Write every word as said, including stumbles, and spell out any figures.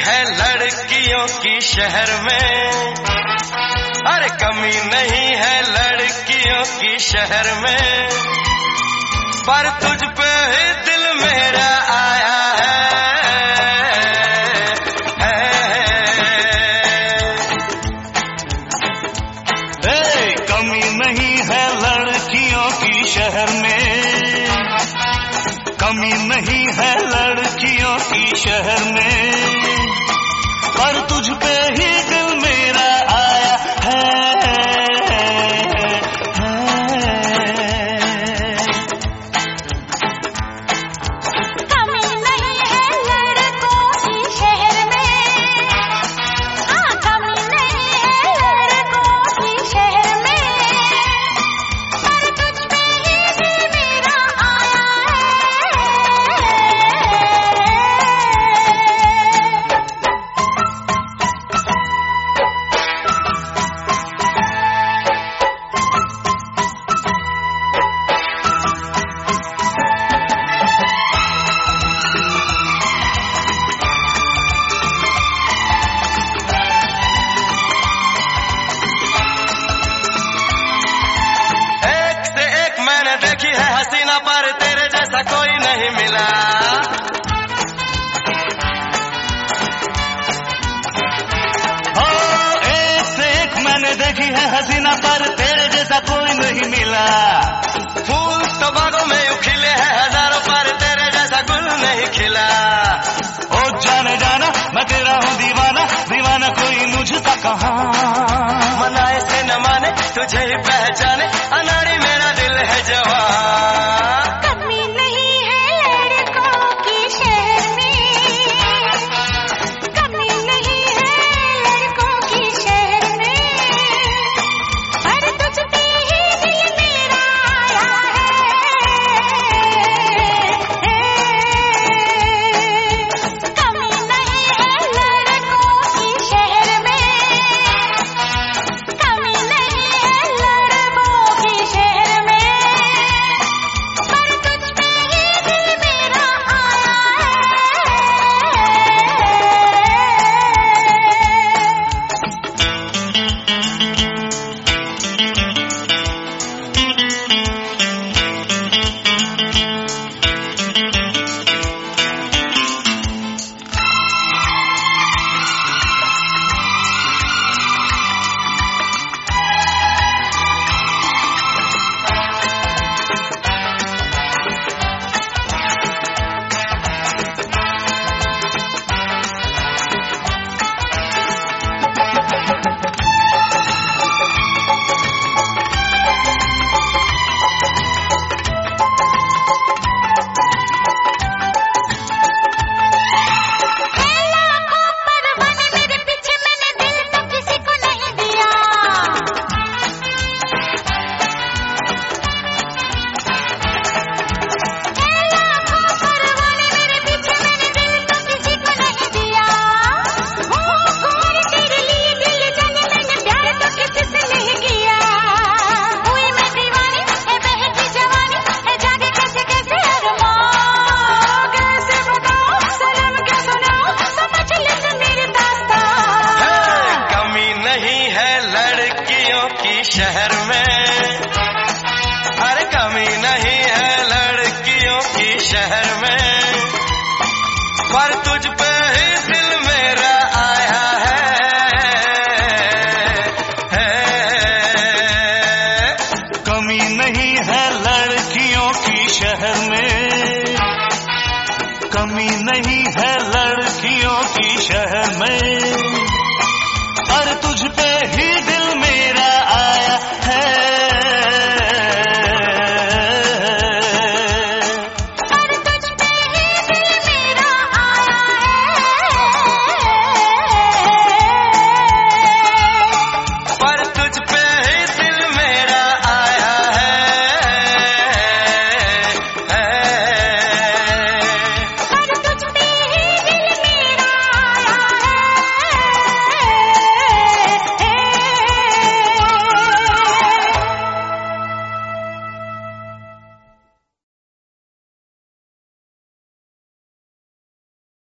है लड़कियों की शहर में, अरे कमी नहीं है लड़कियों की शहर में, पर तुझ पे ही दिल मेरा आया है, है। ए, कमी नहीं है लड़कियों की शहर में, कमी नहीं है लड़कियों की शहर में, पर तुझ पे ही दिल मेरा आया है, कमी नहीं है लड़कों की शहर में, हाँ कमी नहीं है लड़कों की शहर में, पर तुझ पे ही दिल मेरा आया देखी है हसीना पर तेरे जैसा कोई नहीं मिला, हो एक से एक मैंने देखी है हसीना पर तेरे जैसा कोई नहीं मिला, फूल तो बागों में खिले हैं हजारों पर तेरे जैसा गुल नहीं खिला, ओ जाने जाना मैं तेरा हूँ दीवाना, दीवाना कोई मुझसे कहाँ, मनाए से न माने तुझे ही पहचाने, अनाड़ी मेरा दिल है जवान। कमी नहीं है लड़कों की शहर में, कमी नहीं है लड़कों की शहर में, पर तुझ पे ही दिल मेरा आया है, कमी नहीं है लड़कों की शहर में, कमी नहीं है लड़कों की शहर में, पर तुझ पे ही दिल मेरा आया शहर में